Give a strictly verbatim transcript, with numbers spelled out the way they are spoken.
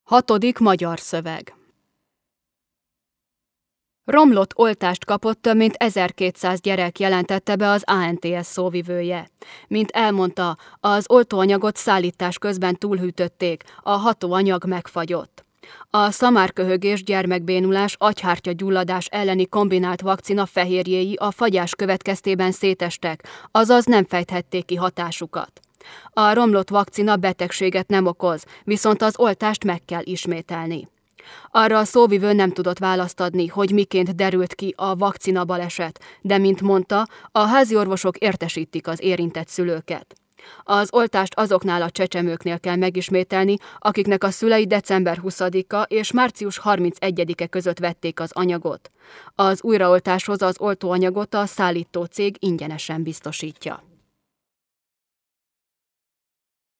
Hatodik magyar szöveg. Romlott oltást kapott több mint ezerkétszáz gyerek, jelentette be az á en té es szóvivője. Mint elmondta, az oltóanyagot szállítás közben túlhűtötték, a hatóanyag megfagyott. A szamárköhögés, gyermekbénulás, agyhártya-gyulladás elleni kombinált vakcina fehérjéi a fagyás következtében szétestek, azaz nem fejthették ki hatásukat. A romlott vakcina betegséget nem okoz, viszont az oltást meg kell ismételni. Arra a szóvivő nem tudott választ adni, hogy miként derült ki a vakcina baleset, de mint mondta, a háziorvosok értesítik az érintett szülőket. Az oltást azoknál a csecsemőknél kell megismételni, akiknek a szülei december huszadika és március harmincegyedike között vették az anyagot. Az újraoltáshoz az oltóanyagot a szállító cég ingyenesen biztosítja.